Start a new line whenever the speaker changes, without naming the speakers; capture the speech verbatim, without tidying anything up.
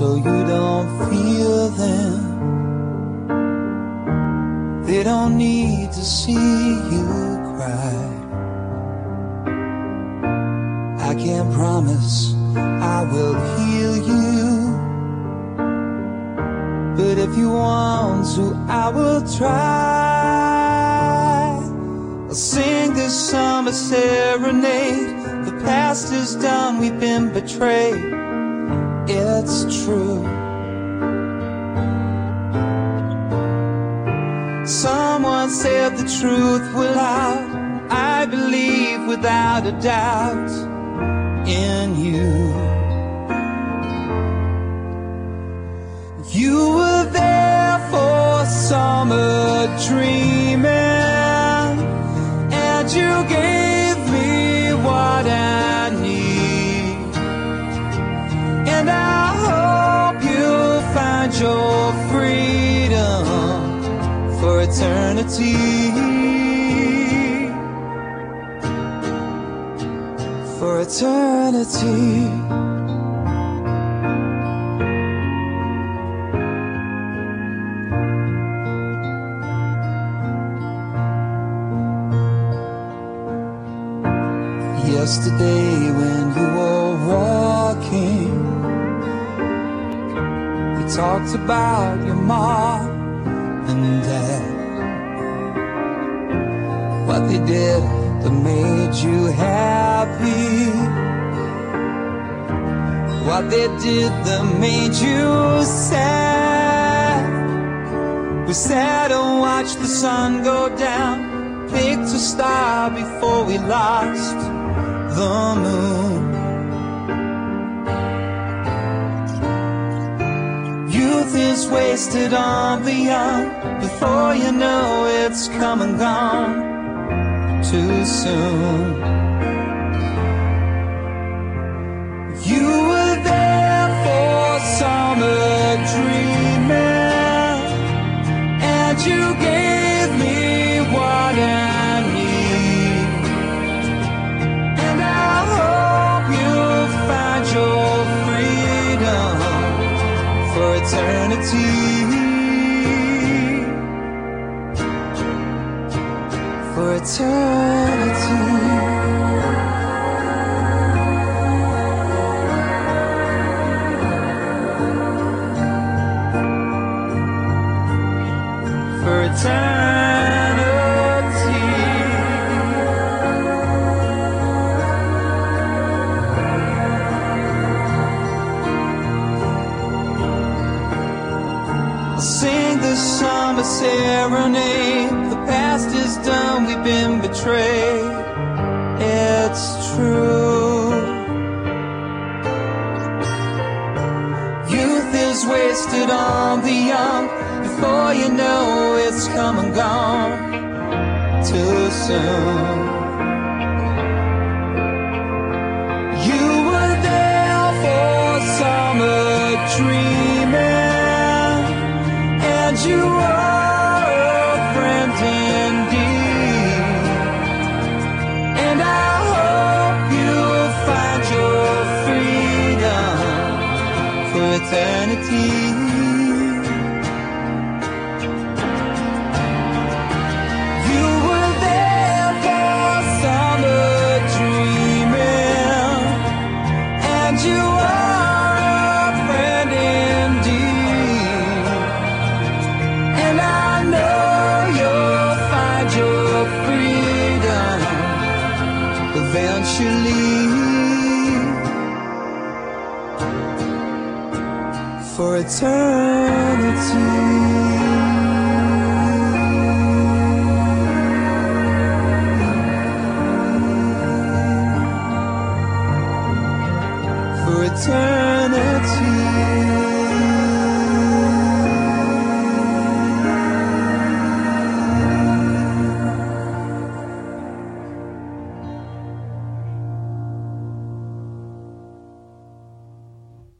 so you don't feel them. They don't need to see you cry. I can't promise I will heal you, but if you want to, I will try. I'll sing this summer serenade. The past is done, we've been betrayed. It's true. Someone said the truth will out. I believe without a doubt in you. You were there for summer dreaming, and you gave me what I need. And I hope you'll find your freedom for eternity. For eternity. Yesterday when you were walking, you talked about your mom and dad, what they did that made you happy, what they did that made you sad. We sat and watched the sun go down, picked a star before we lost the moon. Youth is wasted on the young. Before you know it's come and gone too soon. You were there for summer dreaming, and you gave me what I need. And I hope you'll find your freedom for eternity. For eternity. For eternity. I'll sing this summer serenade. The past is done, we've been betrayed. It's true. Youth is wasted on the young. Before you know it's come and gone too soon. You were there for summer dreaming, and you are a friend indeed. And I hope you'll find your freedom for eternity. You were there for summer dreaming, and you are a friend indeed. And I know you'll find your freedom eventually. For eternity.